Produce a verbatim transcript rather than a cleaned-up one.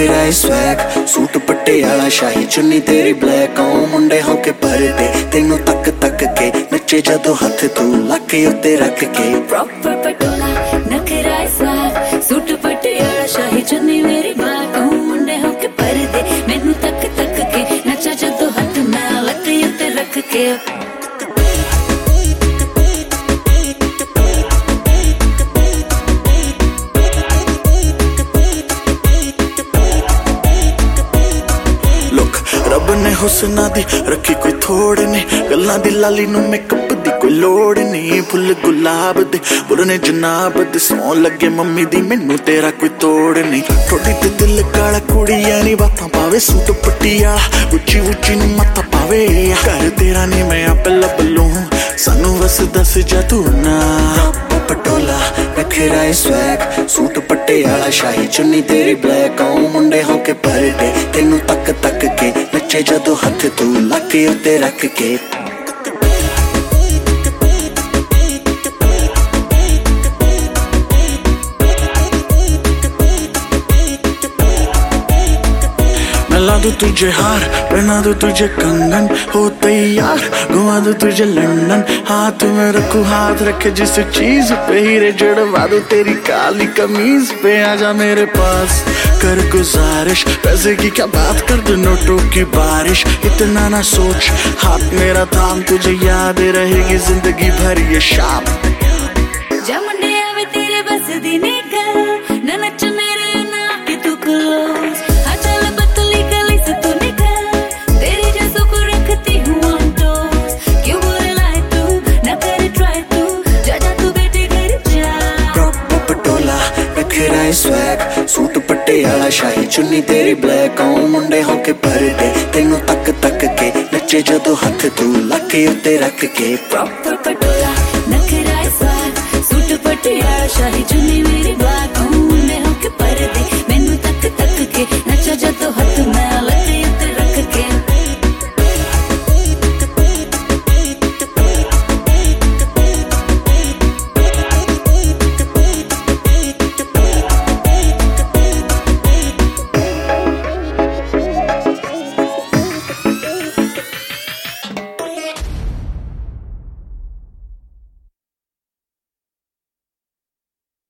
नखरा swag suit Patiala शाही चुन्नी तेरी ब्लैक ओ मुंडे होके परदे तेनू तक तक के नचे जदों हथ तू लाके उत्ते रख के प्रॉपर पटोला नखरा स्वैग सूट पटियाला शाही चुन्नी मेरी ब्लैक ओ मुंडे होके परदे मैनू तक तक के नचा जदों हथ मैं लाके उत्ते रख के रब ने हुस्ना दी रखी कोई थोड़ नहीं गल्लां दी लाली नू मेकअप दी कोई लोड़ नहीं फुल गुलाब दे बुरने जनाब दे सौ लगे मम्मी दी मैनू तेरा कोई तोड़ नहीं थोड़ी ते दिल काला कुड़ियां नी बातां पावे सूट पटियाला उच्ची उच्ची नू मत्था पावे घर तेरा नहीं मैं आप लब लूं सानू बस दस जा तू ना पटोला नखरा स्वैग सूट पटियाला शाही चुन्नी तेरी ब्लैक ओ मुंडे होके परदे तेनू तक तक के नचे जदों हथ तू लाके उत्ते रख के ला दूं तुझे हार पहना दूं तुझे कंगन हो तैयार घुमा दूं तुझे लंदन हाथ में रखूं हाथ रखे जिस चीज पे हीरे जड़वा दूं तेरी काली कमीज पे आजा मेरे पास कर गुजारिश पैसे की क्या बात कर दो नोटों की बारिश इतना ना सोच हाथ मेरा थाम तुझे याद रहेगी जिंदगी भर ये शाम जमुंडे आवे तेरे बस दी निकल ना नच मेरे ना के तू क्लोज हाँ चल बतली गली से तू निकल तेरी जैसों को रखती हूँ ऑन टोस क्यों बोले लाए तू ना करे ट्राई तू जा जा तू बेटे घर जा प्रॉपर पटोला नखरा स्वैग सूट पटियाला शाही चुन्नी तेरी ब्लैक ओ मुंडे होके परदे तेनू तक तक के नचे जदों हथ तू लाके उत्ते रख के प्रॉपर पटोला नखरा स्वैग सूट पटियाला शाही चुन्नी